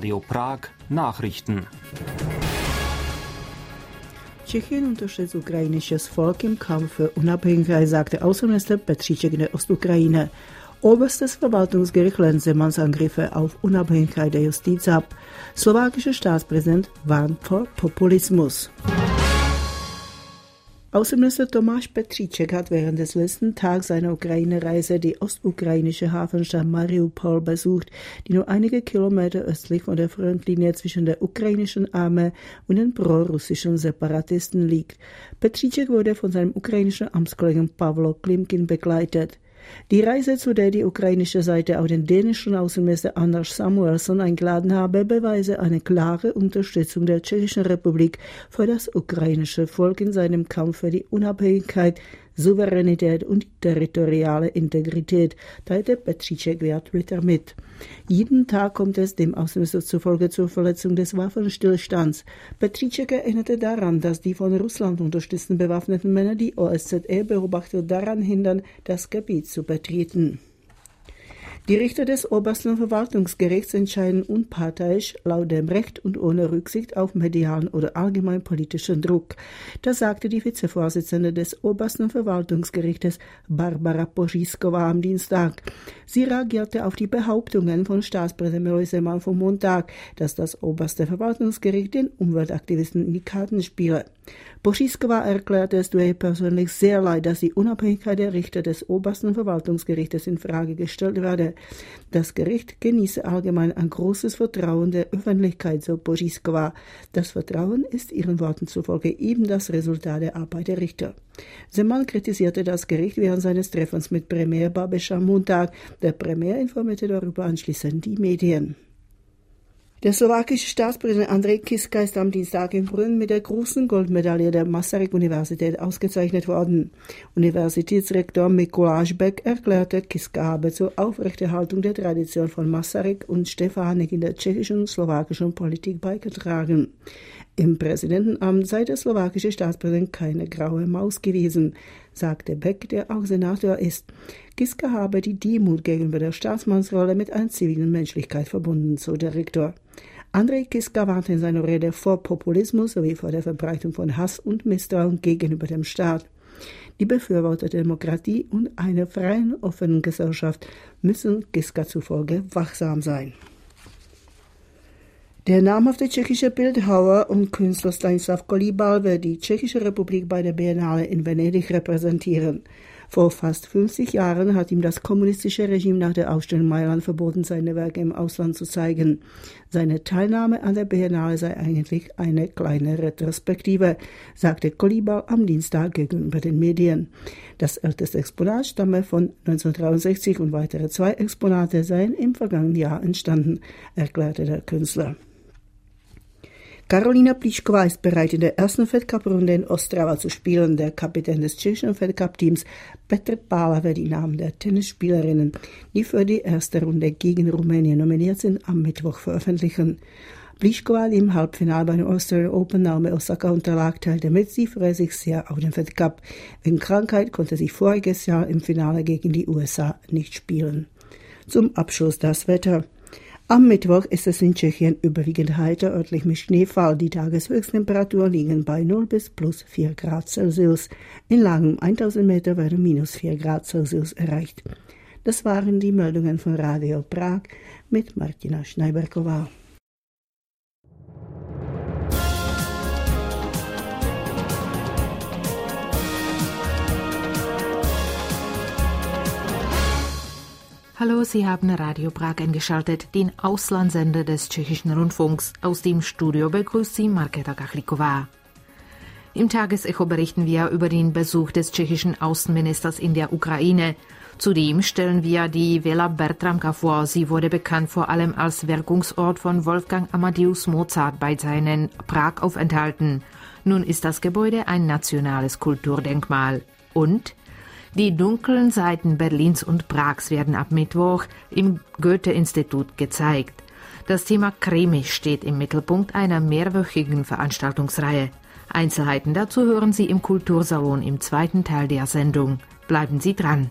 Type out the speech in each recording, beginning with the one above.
Radio Prag Nachrichten. Tschechien unterstützt ukrainisches Volk im Kampf für Unabhängigkeit, sagte Außenminister Petříček in der Ostukraine. Oberstes Verwaltungsgericht lehnt Zemans Angriffe auf Unabhängigkeit der Justiz ab. Slowakischer Staatspräsident warnt vor Populismus. Außenminister Tomáš Petříček hat während des letzten Tages seiner Ukraine-Reise die ostukrainische Hafenstadt Mariupol besucht, die nur einige Kilometer östlich von der Frontlinie zwischen der ukrainischen Armee und den prorussischen Separatisten liegt. Petříček wurde von seinem ukrainischen Amtskollegen Pavlo Klimkin begleitet. Die Reise, zu der die ukrainische Seite auch den dänischen Außenminister Anders Samuelsson eingeladen habe, beweise eine klare Unterstützung der Tschechischen Republik für das ukrainische Volk in seinem Kampf für die Unabhängigkeit, Souveränität und territoriale Integrität, teilte Petříček via Twitter mit. Jeden Tag kommt es dem Außenminister zufolge zur Verletzung des Waffenstillstands. Petříček erinnerte daran, dass die von Russland unterstützten bewaffneten Männer die OSZE-Beobachter daran hindern, das Gebiet zu betreten. Die Richter des obersten Verwaltungsgerichts entscheiden unparteiisch, laut dem Recht und ohne Rücksicht auf medialen oder allgemein politischen Druck. Das sagte die Vizevorsitzende des obersten Verwaltungsgerichtes Barbara Pořízková am Dienstag. Sie reagierte auf die Behauptungen von Staatspräsident Miloš Zeman vom Montag, dass das oberste Verwaltungsgericht den Umweltaktivisten in die Karten spiele. Pořízková erklärte, es tue ihr persönlich sehr leid, dass die Unabhängigkeit der Richter des obersten Verwaltungsgerichtes in Frage gestellt werde. Das Gericht genieße allgemein ein großes Vertrauen der Öffentlichkeit, so Pořízková. Das Vertrauen ist ihren Worten zufolge eben das Resultat der Arbeit der Richter. Zeman kritisierte das Gericht während seines Treffens mit Premier Babiš am Montag. Der Premier informierte darüber anschließend die Medien. Der slowakische Staatspräsident Andrej Kiska ist am Dienstag in Brünn mit der großen Goldmedaille der Masaryk-Universität ausgezeichnet worden. Universitätsrektor Mikuláš Bek erklärte, Kiska habe zur Aufrechterhaltung der Tradition von Masaryk und Stefanik in der tschechischen und slowakischen Politik beigetragen. Im Präsidentenamt sei der slowakische Staatspräsident keine graue Maus gewesen, sagte Beck, der auch Senator ist. Kiska habe die Demut gegenüber der Staatsmannsrolle mit einer zivilen Menschlichkeit verbunden, so der Rektor. Andrej Kiska warnte in seiner Rede vor Populismus sowie vor der Verbreitung von Hass und Misstrauen gegenüber dem Staat. Die Befürworter der Demokratie und einer freien, offenen Gesellschaft müssen Kiska zufolge wachsam sein. Der namhafte tschechische Bildhauer und Künstler Stanislav Kolíbal wird die Tschechische Republik bei der Biennale in Venedig repräsentieren. Vor fast 50 Jahren hat ihm das kommunistische Regime nach der Ausstellung Mailand verboten, seine Werke im Ausland zu zeigen. Seine Teilnahme an der Biennale sei eigentlich eine kleine Retrospektive, sagte Kolíbal am Dienstag gegenüber den Medien. Das älteste Exponat stamme von 1963 und weitere 2 Exponate seien im vergangenen Jahr entstanden, erklärte der Künstler. Karolina Plišková ist bereit, in der ersten Fed-Cup-Runde in Ostrava zu spielen. Der Kapitän des tschechischen Fed-Cup-Teams Petr Pála wird die Namen der Tennisspielerinnen, die für die erste Runde gegen Rumänien nominiert sind, am Mittwoch veröffentlichen. Plišková, die im Halbfinale bei den Australian Open Naomi Osaka unterlag, teilte mit, sie freue sich sehr auf den Fed-Cup. Wegen Krankheit konnte sie voriges Jahr im Finale gegen die USA nicht spielen. Zum Abschluss das Wetter. Am Mittwoch ist es in Tschechien überwiegend heiter, örtlich mit Schneefall. Die Tageshöchsttemperaturen liegen bei 0 bis plus 4 Grad Celsius. In Lagen 1000 Meter werden minus 4 Grad Celsius erreicht. Das waren die Meldungen von Radio Prag mit Martina Schneiberková. Hallo, Sie haben Radio Prag eingeschaltet, den Auslandssender des tschechischen Rundfunks. Aus dem Studio begrüßt Sie Markéta Kachlíková. Im Tagesecho berichten wir über den Besuch des tschechischen Außenministers in der Ukraine. Zudem stellen wir die Villa Bertramka vor. Sie wurde bekannt vor allem als Wirkungsort von Wolfgang Amadeus Mozart bei seinen Prag-Aufenthalten. Nun ist das Gebäude ein nationales Kulturdenkmal. Und die dunklen Seiten Berlins und Prags werden ab Mittwoch im Goethe-Institut gezeigt. Das Thema Krimi steht im Mittelpunkt einer mehrwöchigen Veranstaltungsreihe. Einzelheiten dazu hören Sie im Kultursalon im zweiten Teil der Sendung. Bleiben Sie dran.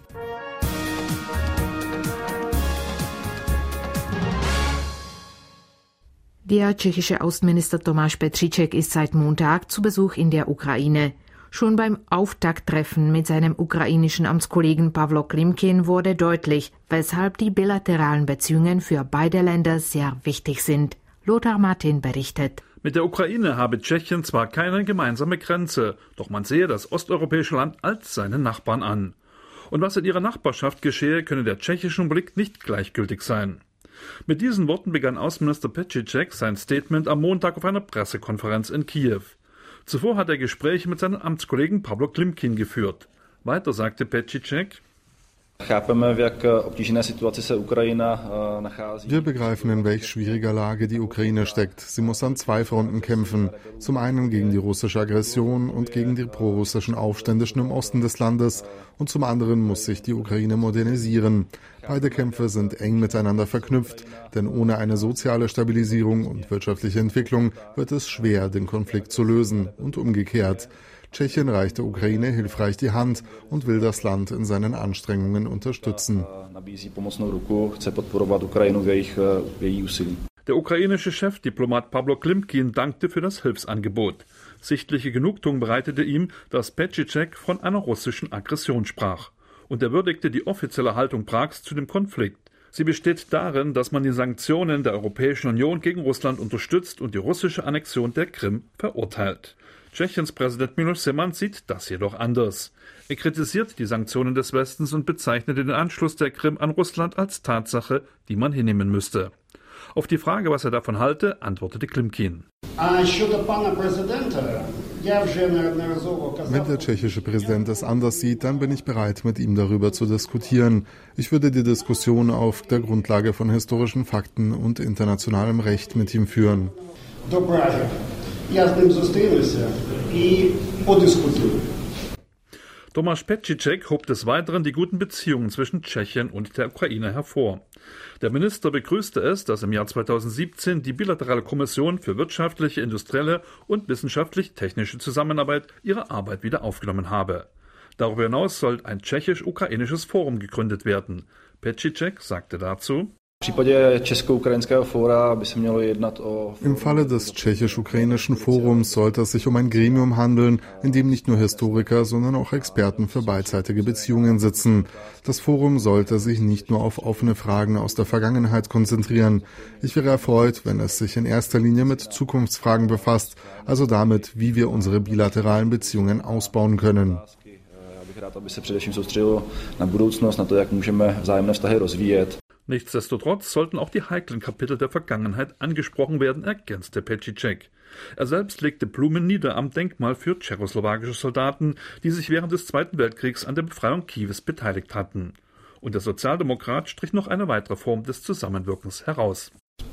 Der tschechische Außenminister Tomáš Petříček ist seit Montag zu Besuch in der Ukraine. Schon beim Auftakttreffen mit seinem ukrainischen Amtskollegen Pavlo Klimkin wurde deutlich, weshalb die bilateralen Beziehungen für beide Länder sehr wichtig sind. Lothar Martin berichtet. Mit der Ukraine habe Tschechien zwar keine gemeinsame Grenze, doch man sehe das osteuropäische Land als seinen Nachbarn an. Und was in ihrer Nachbarschaft geschehe, könne der tschechischen Blick nicht gleichgültig sein. Mit diesen Worten begann Außenminister Petříček sein Statement am Montag auf einer Pressekonferenz in Kiew. Zuvor hat er Gespräche mit seinem Amtskollegen Pavlo Klimkin geführt. Weiter sagte Petříček: Wir begreifen, in welch schwieriger Lage die Ukraine steckt. Sie muss an zwei Fronten kämpfen. Zum einen gegen die russische Aggression und gegen die prorussischen Aufständischen im Osten des Landes. Und zum anderen muss sich die Ukraine modernisieren. Beide Kämpfe sind eng miteinander verknüpft, denn ohne eine soziale Stabilisierung und wirtschaftliche Entwicklung wird es schwer, den Konflikt zu lösen und umgekehrt. Tschechien reicht der Ukraine hilfreich die Hand und will das Land in seinen Anstrengungen unterstützen. Der ukrainische Chefdiplomat Pavlo Klimkin dankte für das Hilfsangebot. Sichtliche Genugtuung bereitete ihm, dass Petříček von einer russischen Aggression sprach. Und er würdigte die offizielle Haltung Prags zu dem Konflikt. Sie besteht darin, dass man die Sanktionen der Europäischen Union gegen Russland unterstützt und die russische Annexion der Krim verurteilt. Tschechiens Präsident Miloš Zeman sieht das jedoch anders. Er kritisiert die Sanktionen des Westens und bezeichnete den Anschluss der Krim an Russland als Tatsache, die man hinnehmen müsste. Auf die Frage, was er davon halte, antwortete Klimkin: Wenn der tschechische Präsident es anders sieht, dann bin ich bereit, mit ihm darüber zu diskutieren. Ich würde die Diskussion auf der Grundlage von historischen Fakten und internationalem Recht mit ihm führen. Tomáš Petříček hob des Weiteren die guten Beziehungen zwischen Tschechien und der Ukraine hervor. Der Minister begrüßte es, dass im Jahr 2017 die bilaterale Kommission für wirtschaftliche, industrielle und wissenschaftlich-technische Zusammenarbeit ihre Arbeit wieder aufgenommen habe. Darüber hinaus soll ein tschechisch-ukrainisches Forum gegründet werden. Petříček sagte dazu: Im Falle des tschechisch-ukrainischen Forums sollte es sich um ein Gremium handeln, in dem nicht nur Historiker, sondern auch Experten für beidseitige Beziehungen sitzen. Das Forum sollte sich nicht nur auf offene Fragen aus der Vergangenheit konzentrieren. Ich wäre erfreut, wenn es sich in erster Linie mit Zukunftsfragen befasst, also damit, wie wir unsere bilateralen Beziehungen ausbauen können. Nichtsdestotrotz sollten auch die heiklen Kapitel der Vergangenheit angesprochen werden, ergänzte Petříček. Er selbst legte Blumen nieder am Denkmal für tschechoslowakische Soldaten, die sich während des Zweiten Weltkriegs an der Befreiung Kiews beteiligt hatten. Und der Sozialdemokrat strich noch eine weitere Form des Zusammenwirkens heraus.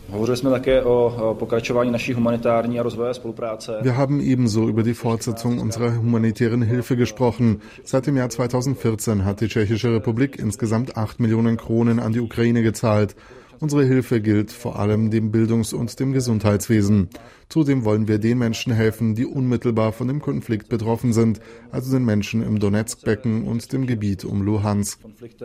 Wir haben ebenso über die Fortsetzung unserer humanitären Hilfe gesprochen. Seit dem Jahr 2014 hat die Tschechische Republik insgesamt 8 Millionen Kronen an die Ukraine gezahlt. Unsere Hilfe gilt vor allem dem Bildungs- und dem Gesundheitswesen. Zudem wollen wir den Menschen helfen, die unmittelbar von dem Konflikt betroffen sind, also den Menschen im Donetsk-Becken und dem Gebiet um Luhansk.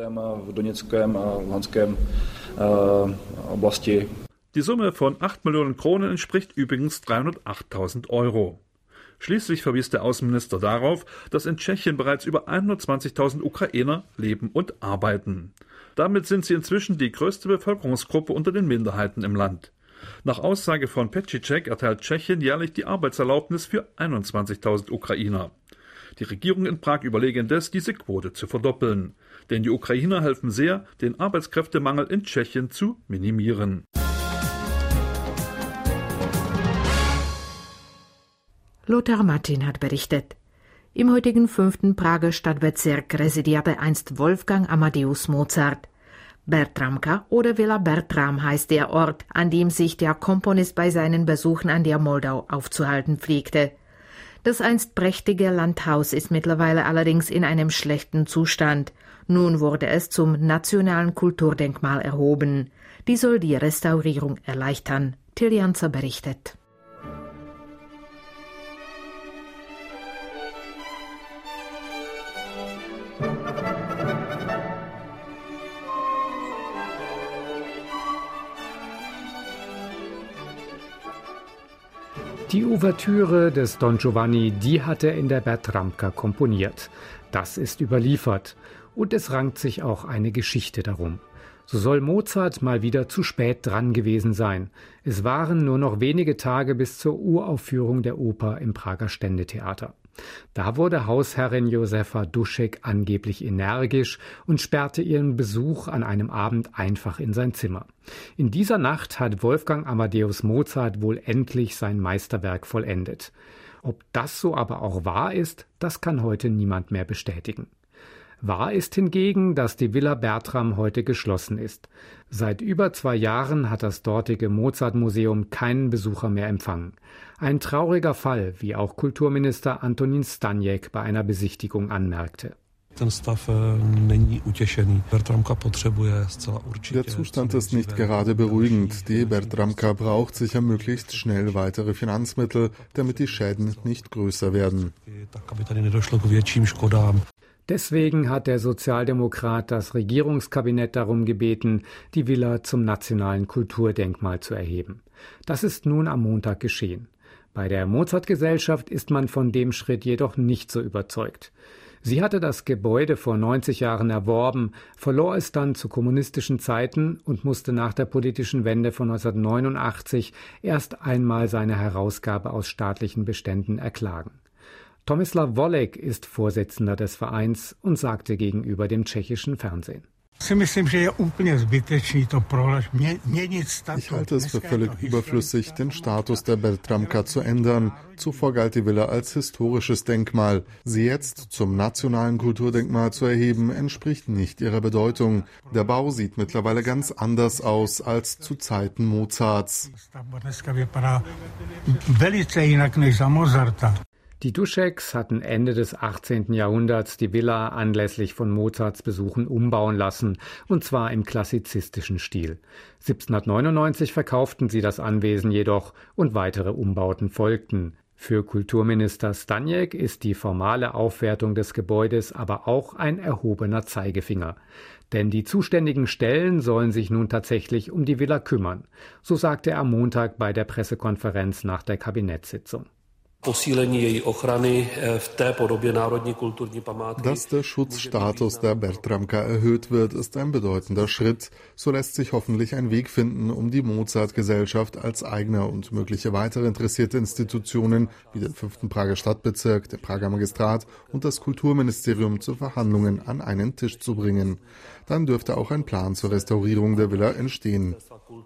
Die Summe von 8 Millionen Kronen entspricht übrigens 308.000 Euro. Schließlich verwies der Außenminister darauf, dass in Tschechien bereits über 120.000 Ukrainer leben und arbeiten. Damit sind sie inzwischen die größte Bevölkerungsgruppe unter den Minderheiten im Land. Nach Aussage von Petříček erteilt Tschechien jährlich die Arbeitserlaubnis für 21.000 Ukrainer. Die Regierung in Prag überlege indes, diese Quote zu verdoppeln. Denn die Ukrainer helfen sehr, den Arbeitskräftemangel in Tschechien zu minimieren. Lothar Martin hat berichtet. Im heutigen 5. Prager Stadtbezirk residierte einst Wolfgang Amadeus Mozart. Bertramka oder Villa Bertram heißt der Ort, an dem sich der Komponist bei seinen Besuchen an der Moldau aufzuhalten pflegte. Das einst prächtige Landhaus ist mittlerweile allerdings in einem schlechten Zustand. Nun wurde es zum nationalen Kulturdenkmal erhoben. Die soll die Restaurierung erleichtern. Till Janzer berichtet. Die Ouvertüre des Don Giovanni, die hat er in der Bertramka komponiert. Das ist überliefert. Und es rankt sich auch eine Geschichte darum. So soll Mozart mal wieder zu spät dran gewesen sein. Es waren nur noch wenige Tage bis zur Uraufführung der Oper im Prager Ständetheater. Da wurde Hausherrin Josefa Dušek angeblich energisch und sperrte ihren Besuch an einem Abend einfach in sein Zimmer. In dieser Nacht hat Wolfgang Amadeus Mozart wohl endlich sein Meisterwerk vollendet. Ob das so aber auch wahr ist, das kann heute niemand mehr bestätigen. Wahr ist hingegen, dass die Villa Bertram heute geschlossen ist. Seit über 2 Jahren hat das dortige Mozart-Museum keinen Besucher mehr empfangen. Ein trauriger Fall, wie auch Kulturminister Antonín Staněk bei einer Besichtigung anmerkte. Der Zustand ist nicht gerade beruhigend. Die Bertramka braucht sicher möglichst schnell weitere Finanzmittel, damit die Schäden nicht größer werden. Deswegen hat der Sozialdemokrat das Regierungskabinett darum gebeten, die Villa zum nationalen Kulturdenkmal zu erheben. Das ist nun am Montag geschehen. Bei der Mozart-Gesellschaft ist man von dem Schritt jedoch nicht so überzeugt. Sie hatte das Gebäude vor 90 Jahren erworben, verlor es dann zu kommunistischen Zeiten und musste nach der politischen Wende von 1989 erst einmal seine Herausgabe aus staatlichen Beständen erklagen. Tomislav Volek ist Vorsitzender des Vereins und sagte gegenüber dem tschechischen Fernsehen: Ich halte es für völlig überflüssig, den Status der Bertramka zu ändern. Zuvor galt die Villa als historisches Denkmal. Sie jetzt zum nationalen Kulturdenkmal zu erheben, entspricht nicht ihrer Bedeutung. Der Bau sieht mittlerweile ganz anders aus als zu Zeiten Mozarts. Die Dušeks hatten Ende des 18. Jahrhunderts die Villa anlässlich von Mozarts Besuchen umbauen lassen, und zwar im klassizistischen Stil. 1799 verkauften sie das Anwesen jedoch und weitere Umbauten folgten. Für Kulturminister Staněk ist die formale Aufwertung des Gebäudes aber auch ein erhobener Zeigefinger. Denn die zuständigen Stellen sollen sich nun tatsächlich um die Villa kümmern. So sagte er am Montag bei der Pressekonferenz nach der Kabinettssitzung. Dass der Schutzstatus der Bertramka erhöht wird, ist ein bedeutender Schritt. So lässt sich hoffentlich ein Weg finden, um die Mozart-Gesellschaft als eigener und mögliche weitere interessierte Institutionen wie den 5. Prager Stadtbezirk, der Prager Magistrat und das Kulturministerium zu Verhandlungen an einen Tisch Bringen. Dann dürfte auch ein Plan zur Restaurierung der Villa entstehen.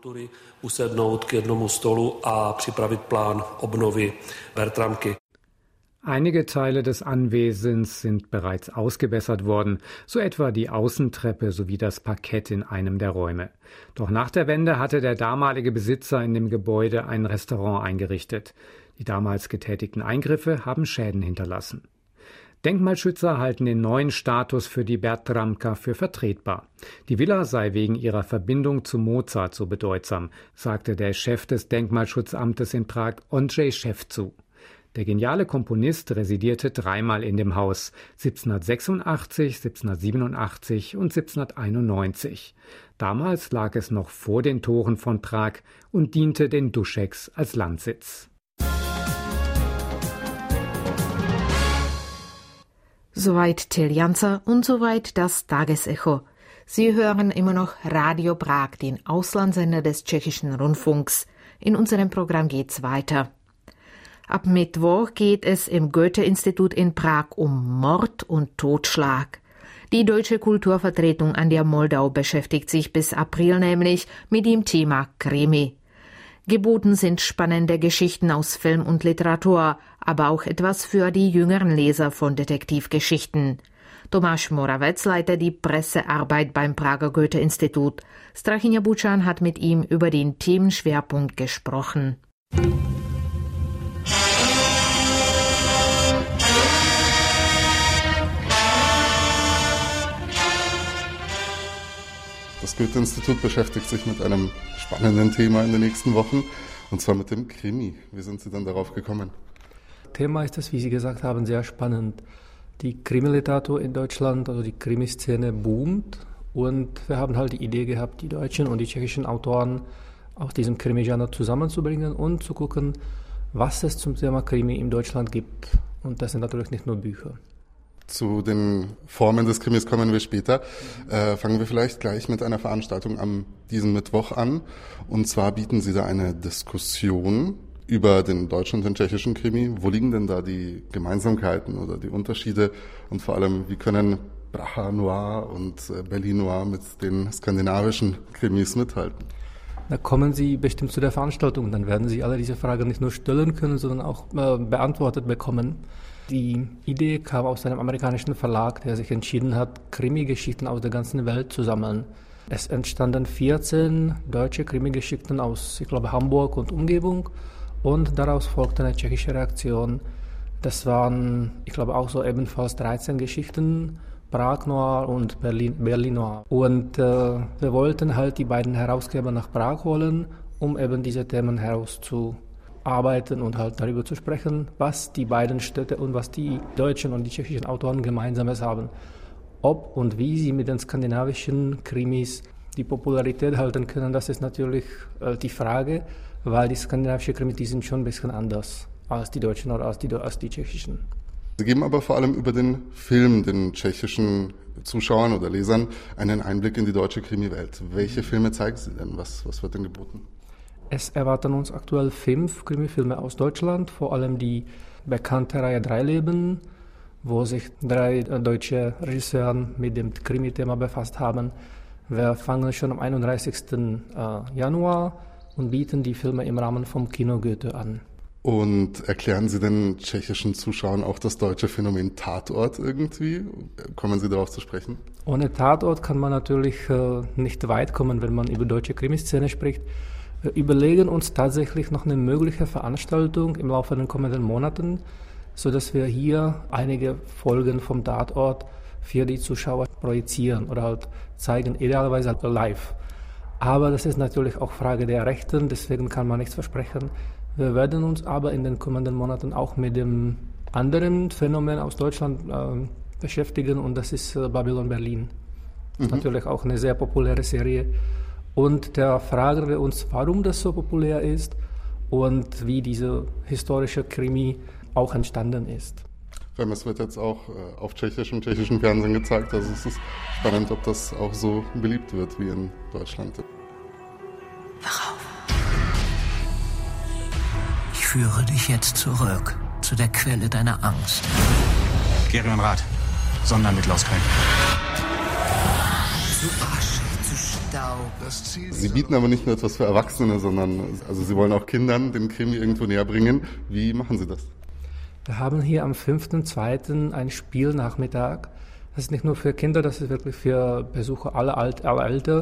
Einige Teile des Anwesens sind bereits ausgebessert worden, so etwa die Außentreppe sowie das Parkett in einem der Räume. Doch nach der Wende hatte der damalige Besitzer in dem Gebäude ein Restaurant eingerichtet. Die damals getätigten Eingriffe haben Schäden hinterlassen. Denkmalschützer halten den neuen Status für die Bertramka für vertretbar. Die Villa sei wegen ihrer Verbindung zu Mozart so bedeutsam, sagte der Chef des Denkmalschutzamtes in Prag, Ondřej Ševčuk. Der geniale Komponist residierte 3-mal in dem Haus, 1786, 1787 und 1791. Damals lag es noch vor den Toren von Prag und diente den Dušeks als Landsitz. Soweit Till Janzer und soweit das Tagesecho. Sie hören immer noch Radio Prag, den Auslandssender des tschechischen Rundfunks. In unserem Programm geht's weiter. Ab Mittwoch geht es im Goethe-Institut in Prag um Mord und Totschlag. Die deutsche Kulturvertretung an der Moldau beschäftigt sich bis April nämlich mit dem Thema Krimi. Geboten sind spannende Geschichten aus Film und Literatur, aber auch etwas für die jüngeren Leser von Detektivgeschichten. Tomáš Moravec leitet die Pressearbeit beim Prager Goethe-Institut. Strachinja Bučan hat mit ihm über den Themenschwerpunkt gesprochen. Das Goethe-Institut beschäftigt sich mit einem spannenden Thema in den nächsten Wochen, und zwar mit dem Krimi. Wie sind Sie denn darauf gekommen? Thema ist das, wie Sie gesagt haben, sehr spannend. Die Krimiliteratur in Deutschland, also die Krimiszene boomt, und wir haben halt die Idee gehabt, die deutschen und die tschechischen Autoren aus diesem Krimi-Genre zusammenzubringen und zu gucken, was es zum Thema Krimi in Deutschland gibt. Und das sind natürlich nicht nur Bücher. Zu den Formen des Krimis kommen wir später. Fangen wir vielleicht gleich mit einer Veranstaltung am diesen Mittwoch an. Und zwar bieten Sie da eine Diskussion über den deutschen und den tschechischen Krimi. Wo liegen denn da die Gemeinsamkeiten oder die Unterschiede? Und vor allem, wie können Praha Noir und Berlin Noir mit den skandinavischen Krimis mithalten? Da kommen Sie bestimmt zu der Veranstaltung. Dann werden Sie alle diese Fragen nicht nur stellen können, sondern auch beantwortet bekommen. Die Idee kam aus einem amerikanischen Verlag, der sich entschieden hat, Krimi-Geschichten aus der ganzen Welt zu sammeln. Es entstanden 14 deutsche Krimi-Geschichten aus, ich glaube, Hamburg und Umgebung. Und daraus folgte eine tschechische Reaktion. Das waren, ich glaube, auch so ebenfalls 13 Geschichten, Prag Noir und Berlin Noir. Und wir wollten halt die beiden Herausgeber nach Prag holen, um eben diese Themen herauszuarbeiten und halt darüber zu sprechen, was die beiden Städte und was die deutschen und die tschechischen Autoren Gemeinsames haben. Ob und wie sie mit den skandinavischen Krimis die Popularität halten können, das ist natürlich die Frage, weil die skandinavischen Krimis, die sind schon ein bisschen anders als die deutschen oder als die tschechischen. Sie geben aber vor allem über den Film den tschechischen Zuschauern oder Lesern einen Einblick in die deutsche Krimi-Welt. Welche Filme zeigen Sie denn? Was wird denn geboten? Es erwarten uns aktuell 5 Krimi-Filme aus Deutschland, vor allem die bekannte Reihe 3 Leben, wo sich 3 deutsche Regisseure mit dem Krimi-Thema befasst haben. Wir fangen schon am 31. Januar und bieten die Filme im Rahmen vom Kino Goethe an. Und erklären Sie den tschechischen Zuschauern auch das deutsche Phänomen Tatort irgendwie? Kommen Sie darauf zu sprechen? Ohne Tatort kann man natürlich nicht weit kommen, wenn man über deutsche Krimiszene spricht. Wir überlegen uns tatsächlich noch eine mögliche Veranstaltung im Laufe der kommenden Monaten, sodass wir hier einige Folgen vom Tatort für die Zuschauer projizieren oder halt zeigen, idealerweise live. Aber das ist natürlich auch Frage der Rechten, deswegen kann man nichts versprechen. Wir werden uns aber in den kommenden Monaten auch mit dem anderen Phänomen aus Deutschland beschäftigen und das ist Babylon Berlin. Natürlich auch eine sehr populäre Serie. Und da fragen wir uns, warum das so populär ist und wie diese historische Krimi auch entstanden ist. Es wird jetzt auch auf tschechischen Fernsehen gezeigt, also es ist spannend, ob das auch so beliebt wird wie in Deutschland. Warum? Ich führe dich jetzt zurück zu der Quelle deiner Angst. Gerion Rath, Sondermittel aus Köln. Zu Asche, zu Staub. Sie bieten aber nicht nur etwas für Erwachsene, sondern also Sie wollen auch Kindern den Krimi irgendwo näher bringen. Wie machen Sie das? Wir haben hier am 5.2. ein Spielnachmittag. Das ist nicht nur für Kinder, das ist wirklich für Besucher aller Alter.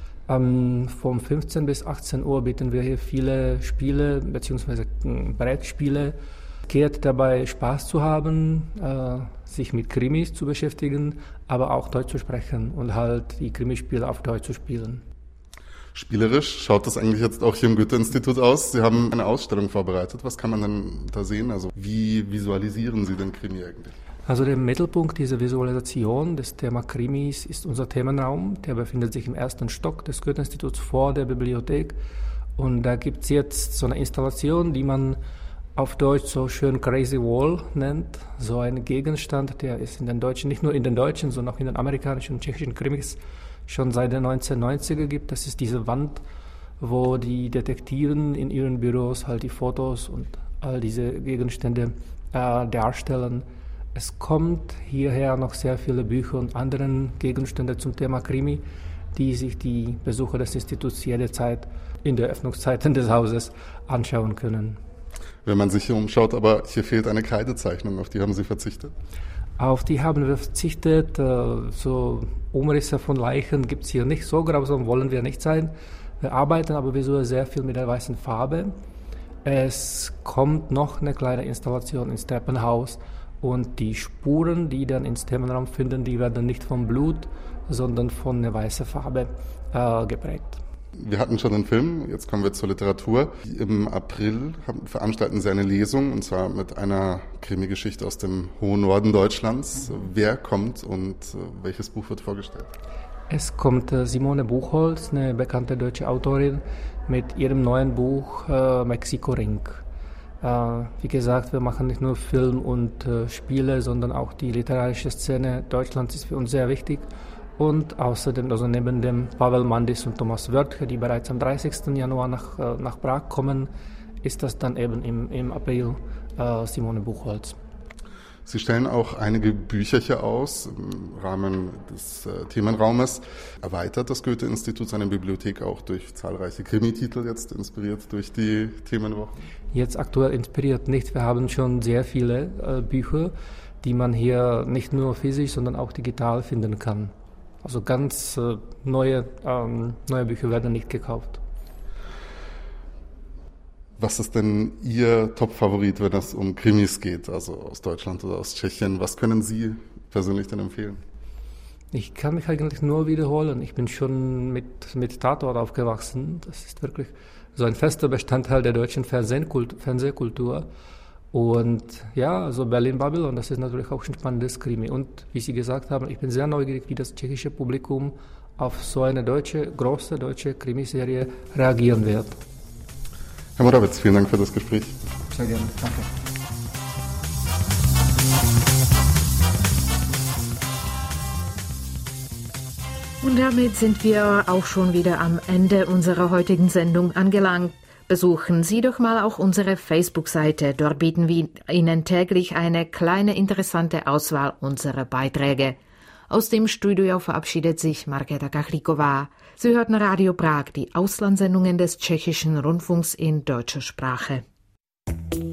Vom 15 bis 18 Uhr bieten wir hier viele Spiele bzw. Brettspiele. Geht dabei Spaß zu haben, sich mit Krimis zu beschäftigen, aber auch Deutsch zu sprechen und halt die Krimispiele auf Deutsch zu spielen. Spielerisch schaut das eigentlich jetzt auch hier im Goethe-Institut aus. Sie haben eine Ausstellung vorbereitet. Was kann man denn da sehen? Also wie visualisieren Sie den Krimi eigentlich? Also der Mittelpunkt dieser Visualisation des Thema Krimis ist unser Themenraum. Der befindet sich im 1. Stock des Goethe-Instituts vor der Bibliothek. Und da gibt es jetzt so eine Installation, die man auf Deutsch so schön Crazy Wall nennt. So ein Gegenstand, der ist in den deutschen, nicht nur in den deutschen, sondern auch in den amerikanischen und tschechischen Krimis schon seit den 1990er gibt. Das ist diese Wand, wo die Detektiven in ihren Büros halt die Fotos und all diese Gegenstände darstellen. Es kommt hierher noch sehr viele Bücher und andere Gegenstände zum Thema Krimi, die sich die Besucher des Instituts jederzeit in der Öffnungszeiten des Hauses anschauen können. Wenn man sich hier umschaut, aber hier fehlt eine Kreidezeichnung, auf die haben Sie verzichtet? Auf die haben wir verzichtet. So Umrisse von Leichen gibt es hier nicht. So grausam wollen wir nicht sein. Wir arbeiten aber visuell sehr viel mit der weißen Farbe. Es kommt noch eine kleine Installation ins Treppenhaus und die Spuren, die dann ins Themenraum finden, die werden nicht vom Blut, sondern von der weißen Farbe geprägt. Wir hatten schon einen Film, jetzt kommen wir zur Literatur. Im April veranstalten Sie eine Lesung, und zwar mit einer Krimi-Geschichte aus dem hohen Norden Deutschlands. Wer kommt und welches Buch wird vorgestellt? Es kommt Simone Buchholz, eine bekannte deutsche Autorin, mit ihrem neuen Buch Mexiko-Ring. Wie gesagt, wir machen nicht nur Film und Spiele, sondern auch die literarische Szene Deutschlands ist für uns sehr wichtig. Und außerdem, also neben dem Pavel Mandis und Thomas Wörtke, die bereits am 30. Januar nach Prag kommen, ist das dann eben im April Simone Buchholz. Sie stellen auch einige Bücher hier aus im Rahmen des Themenraumes. Erweitert das Goethe-Institut seine Bibliothek auch durch zahlreiche Krimititel, jetzt inspiriert durch die Themenwoche? Jetzt aktuell inspiriert nicht. Wir haben schon sehr viele Bücher, die man hier nicht nur physisch, sondern auch digital finden kann. Also ganz neue Bücher werden nicht gekauft. Was ist denn Ihr Top-Favorit, wenn es um Krimis geht, also aus Deutschland oder aus Tschechien? Was können Sie persönlich denn empfehlen? Ich kann mich eigentlich nur wiederholen. Ich bin schon mit Tatort aufgewachsen. Das ist wirklich so ein fester Bestandteil der deutschen Fernsehkultur. Und ja, also Berlin-Babylon, das ist natürlich auch ein spannendes Krimi. Und wie Sie gesagt haben, ich bin sehr neugierig, wie das tschechische Publikum auf so eine große deutsche Krimiserie reagieren wird. Herr Morawetz, vielen Dank für das Gespräch. Sehr gerne, danke. Und damit sind wir auch schon wieder am Ende unserer heutigen Sendung angelangt. Besuchen Sie doch mal auch unsere Facebook-Seite. Dort bieten wir Ihnen täglich eine kleine interessante Auswahl unserer Beiträge. Aus dem Studio verabschiedet sich Markéta Kachlíková. Sie hörten Radio Prag, die Auslandssendungen des tschechischen Rundfunks in deutscher Sprache.